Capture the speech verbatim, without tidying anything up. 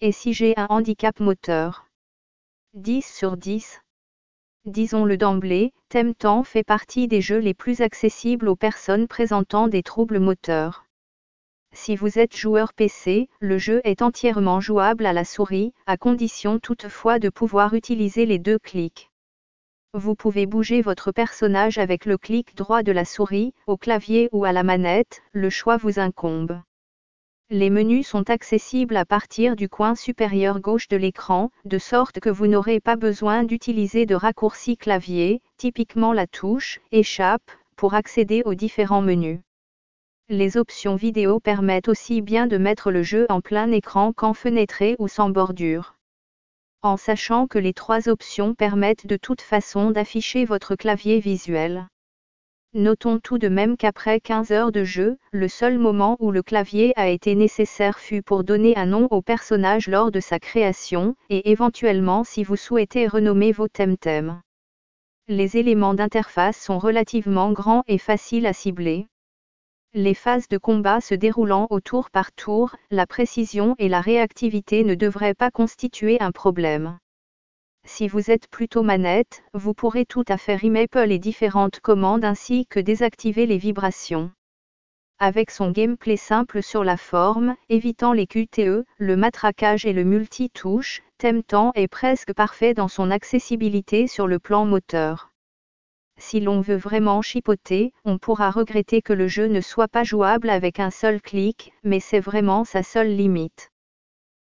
Et si j'ai un handicap moteur? dix sur dix. Disons-le d'emblée, Temtem fait partie des jeux les plus accessibles aux personnes présentant des troubles moteurs. Si vous êtes joueur P C, le jeu est entièrement jouable à la souris, à condition toutefois de pouvoir utiliser les deux clics. Vous pouvez bouger votre personnage avec le clic droit de la souris, au clavier ou à la manette, le choix vous incombe. Les menus sont accessibles à partir du coin supérieur gauche de l'écran, de sorte que vous n'aurez pas besoin d'utiliser de raccourci clavier, typiquement la touche « Échappe », pour accéder aux différents menus. Les options vidéo permettent aussi bien de mettre le jeu en plein écran qu'en fenêtré ou sans bordure. En sachant que les trois options permettent de toute façon d'afficher votre clavier visuel. Notons tout de même qu'après quinze heures de jeu, le seul moment où le clavier a été nécessaire fut pour donner un nom au personnage lors de sa création, et éventuellement si vous souhaitez renommer vos Temtem. Les éléments d'interface sont relativement grands et faciles à cibler. Les phases de combat se déroulant au tour par tour, la précision et la réactivité ne devraient pas constituer un problème. Si vous êtes plutôt manette, vous pourrez tout à fait remapper les différentes commandes ainsi que désactiver les vibrations. Avec son gameplay simple sur la forme, évitant les Q T E, le matraquage et le multi-touche, Temtem est presque parfait dans son accessibilité sur le plan moteur. Si l'on veut vraiment chipoter, on pourra regretter que le jeu ne soit pas jouable avec un seul clic, mais c'est vraiment sa seule limite.